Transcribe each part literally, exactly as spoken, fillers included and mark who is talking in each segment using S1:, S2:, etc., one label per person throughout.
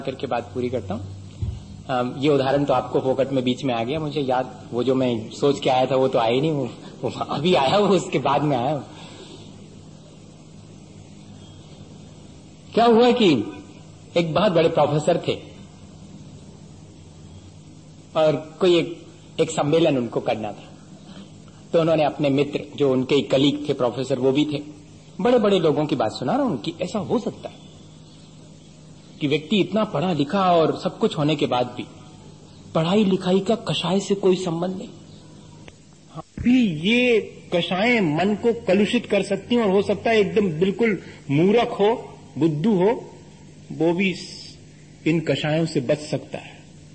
S1: करके बात पूरी करता हूँ। ये उदाहरण तो आपको फोकट में बीच में आ गया, मुझे याद वो जो मैं सोच के आया था वो तो आया ही नहीं, वो, वो अभी आया, वो उसके बाद में आया। क्या हुआ कि एक बहुत बड़े प्रोफेसर थे और कोई एक, एक सम्मेलन उनको करना था, तो उन्होंने अपने मित्र जो उनके कलीग थे प्रोफेसर, वो भी थे, बड़े बड़े लोगों की बात सुना रहा हूं उनकी, ऐसा हो सकता है कि व्यक्ति इतना पढ़ा लिखा और सब कुछ होने के बाद भी पढ़ाई लिखाई का कषाय से कोई संबंध नहीं, भी ये कषायें मन को कलुषित कर सकती हैं और हो सकता है एकदम बिल्कुल मूर्ख हो, बुद्धू हो, वो भी इन कषायों से बच सकता है।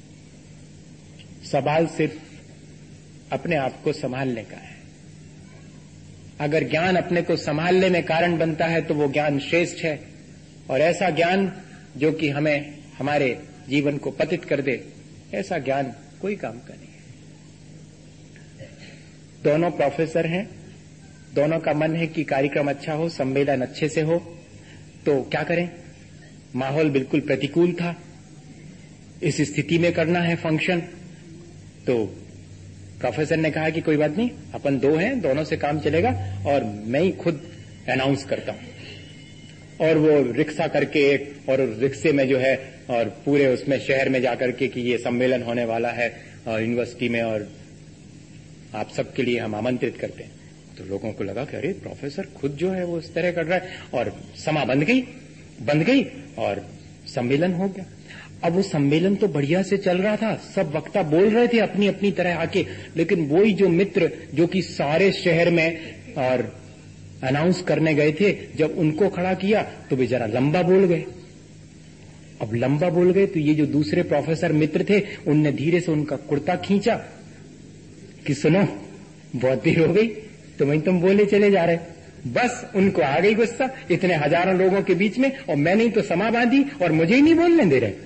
S1: सवाल सिर्फ अपने आप को संभालने का है। अगर ज्ञान अपने को संभालने में कारण बनता है तो वो ज्ञान श्रेष्ठ है, और ऐसा ज्ञान जो कि हमें हमारे जीवन को पतित कर दे, ऐसा ज्ञान कोई काम का नहीं है। दोनों प्रोफेसर हैं, दोनों का मन है कि कार्यक्रम अच्छा हो, सम्मेलन अच्छे से हो, तो क्या करें? माहौल बिल्कुल प्रतिकूल था, इस स्थिति में करना है फंक्शन। तो प्रोफेसर ने कहा कि कोई बात नहीं, अपन दो हैं, दोनों से काम चलेगा और मैं ही खुद अनाउंस करता हूं। और वो रिक्शा करके एक, और रिक्शे में जो है और पूरे उसमें शहर में जाकर के कि ये सम्मेलन होने वाला है यूनिवर्सिटी में और आप सबके लिए हम आमंत्रित करते हैं। तो लोगों को लगा कि अरे प्रोफेसर खुद जो है वो इस तरह कर रहा है, और समा बंद गई बंद गई और सम्मेलन हो गया। अब वो सम्मेलन तो बढ़िया से चल रहा था, सब वक्ता बोल रहे थे अपनी अपनी तरह आके, लेकिन वही जो मित्र जो कि सारे शहर में और अनाउंस करने गए थे, जब उनको खड़ा किया तो वे जरा लंबा बोल गए। अब लंबा बोल गए तो ये जो दूसरे प्रोफेसर मित्र थे, उनने धीरे से उनका कुर्ता खींचा कि सुनो बहुत देर हो गई, तो वहीं तुम बोले चले जा रहे। बस उनको आ गई गुस्सा, इतने हजारों लोगों के बीच में, और मैंने ही तो समा बांधी और मुझे ही नहीं बोलने दे रहे।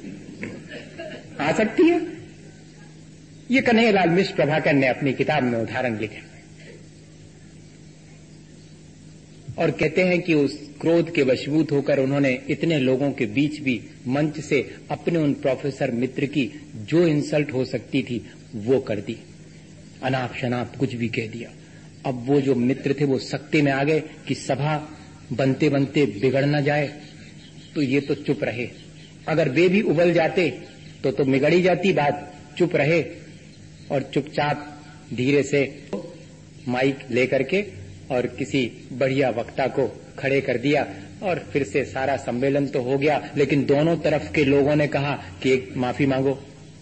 S1: आ सकती है। ये कन्हैयालाल मिश्र प्रभाकर ने अपनी किताब में उदाहरण लिखे और कहते हैं कि उस क्रोध के वशीभूत होकर उन्होंने इतने लोगों के बीच भी मंच से अपने उन प्रोफेसर मित्र की जो इंसल्ट हो सकती थी वो कर दी, अनाप शनाप कुछ भी कह दिया। अब वो जो मित्र थे वो सख्ती में आ गए कि सभा बनते बनते बिगड़ न जाए, तो ये तो चुप रहे। अगर वे भी उबल जाते तो तो बिगड़ी जाती बात, चुप रहे और चुपचाप धीरे से माइक लेकर के और किसी बढ़िया वक्ता को खड़े कर दिया, और फिर से सारा सम्मेलन तो हो गया, लेकिन दोनों तरफ के लोगों ने कहा कि एक माफी मांगो।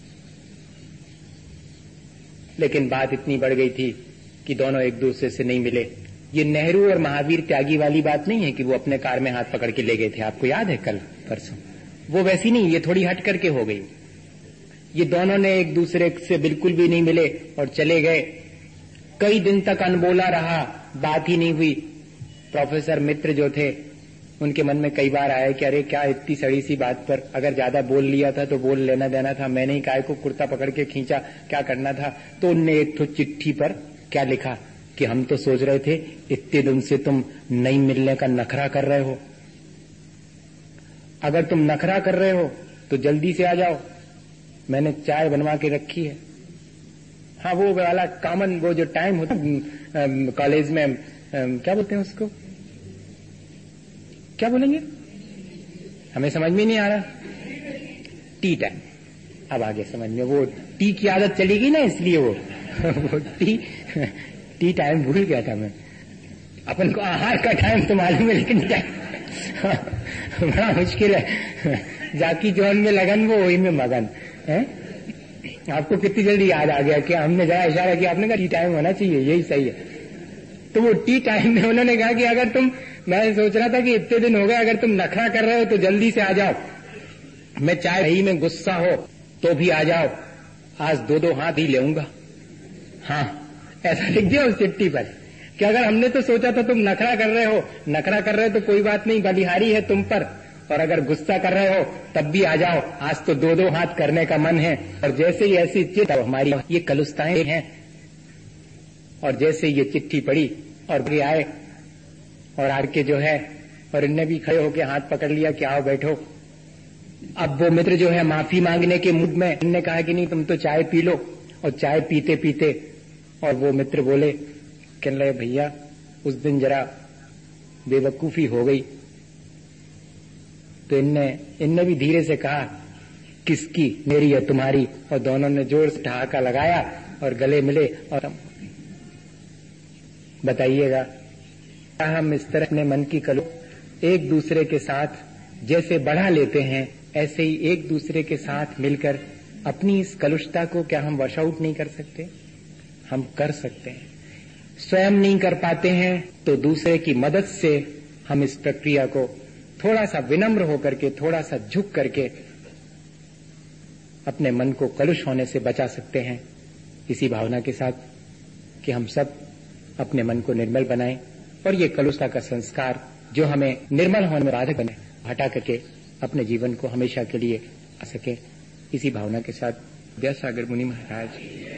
S1: लेकिन बात इतनी बढ़ गई थी कि दोनों एक दूसरे से नहीं मिले। ये नेहरू और महावीर त्यागी वाली बात नहीं है कि वो अपने कार में हाथ पकड़ के ले गए थे, आपको याद है कल परसों, वो वैसी नहीं, ये थोड़ी हट करके हो गई। ये दोनों ने एक दूसरे से बिल्कुल भी नहीं मिले और चले गए। कई दिन तक अनबोला रहा, बात ही नहीं हुई। प्रोफेसर मित्र जो थे उनके मन में कई बार आया कि अरे क्या इतनी सड़ी सी बात पर, अगर ज्यादा बोल लिया था तो बोल लेना देना था, मैंने ही काय को कुर्ता पकड़ के खींचा, क्या करना था। तो उनने एक तो चिट्ठी पर क्या लिखा कि हम तो सोच रहे थे इतने दिन से तुम नहीं मिलने का नखरा कर रहे हो, अगर तुम नखरा कर रहे हो तो जल्दी से आ जाओ, मैंने चाय बनवा के रखी है। हाँ, वो वाला कॉमन वो जो टाइम होता कॉलेज में, आ, क्या बोलते हैं उसको, क्या बोलेंगे, हमें समझ में नहीं आ रहा, टी टाइम। अब आगे समझ में, वो टी की आदत चली गई ना, इसलिए वो वो टी टी टाइम भूल गया था मैं। अपन को आहार का टाइम तो मालूम है, लेकिन बड़ा मुश्किल है। जाकी जॉन में लगन, वो वही में मगन है। आपको कितनी जल्दी याद आ गया कि हमने जरा इशारा किया, आपने कहा टी टाइम होना चाहिए, यही सही है। तो वो टी टाइम में उन्होंने कहा कि अगर तुम, मैं सोच रहा था कि इतने दिन हो गए, अगर तुम नखरा कर रहे हो तो जल्दी से आ जाओ, मैं चाहे ही में गुस्सा हो तो भी आ जाओ, आज दो दो हाथ ही लेऊंगा। हाँ, ऐसा लिख दिया उस चिट्ठी पर कि अगर हमने तो सोचा था तुम नखरा कर रहे हो, नखरा कर रहे हो तो कोई बात नहीं, बलिहारी है तुम पर, और अगर गुस्सा कर रहे हो तब भी आ जाओ, आज तो दो दो हाथ करने का मन है। और जैसे ही ऐसी चिट्ठी, हमारी ये कलुस्ताएं हैं, और जैसे ये चिट्ठी पड़ी और ये आए और आके जो है, और इनने भी खड़े होके हाथ पकड़ लिया कि आओ बैठो। अब वो मित्र जो है माफी मांगने के मूड में, उन्होंने कहा कि नहीं तुम तो चाय पी लो, और चाय पीते पीते और वो मित्र बोले, कहने लगे भैया उस दिन जरा बेवकूफी हो गई। तो इनने इनने भी धीरे से कहा, किसकी, मेरी या तुम्हारी? और दोनों ने जोर से ठहाका लगाया और गले मिले। और बताइएगा हम इस तरह अपने मन की कलु एक दूसरे के साथ जैसे बढ़ा लेते हैं, ऐसे ही एक दूसरे के साथ मिलकर अपनी इस कलुषता को क्या हम वॉश आउट नहीं कर सकते? हम कर सकते हैं। स्वयं नहीं कर पाते हैं तो दूसरे की मदद से हम इस प्रक्रिया को थोड़ा सा विनम्र होकर के, थोड़ा सा झुक करके अपने मन को कलुष होने से बचा सकते हैं, इसी भावना के साथ कि हम सब अपने मन को निर्मल बनाएं और ये कलुषता का संस्कार जो हमें निर्मल होने में बाधक बने, हटा करके अपने जीवन को हमेशा के लिए आ सके। इसी भावना के साथ विद्यासागर मुनि महाराज